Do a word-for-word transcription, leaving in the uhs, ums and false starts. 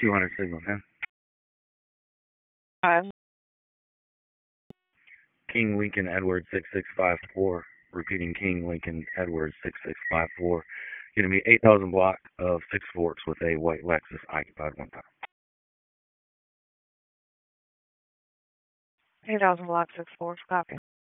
two hundred signal, man. Five. King Lincoln Edward six six five four. Repeating, King Lincoln Edward six six five four. Going to be eight thousand block of Six Forks with a white Lexus occupied one time. eight thousand block six four. Copy.